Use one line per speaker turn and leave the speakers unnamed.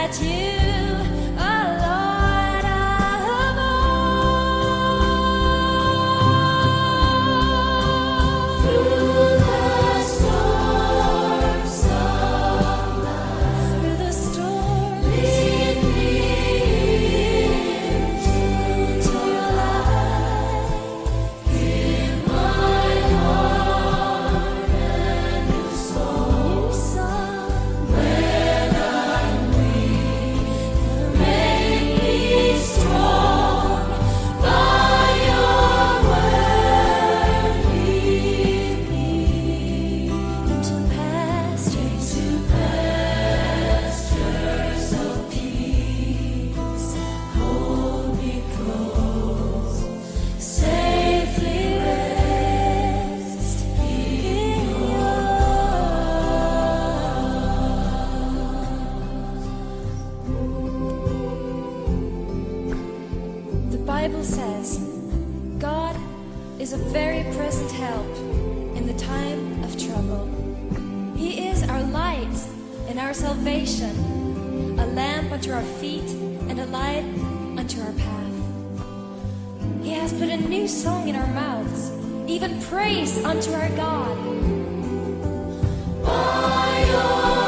that you are Lord of all. Through the storms of life, through the storms, lead me into your light. Give my heart a new song. When I'm weak, make me strong. By your word, lead me into pastures of peace. Hold me close, safely rest in your arms. The Bible says, God is a very present help in the time of trouble. He is our light and our salvation, a lamp unto our feet and a light unto our path. He has put a new song in our mouths, even praise unto our God. By your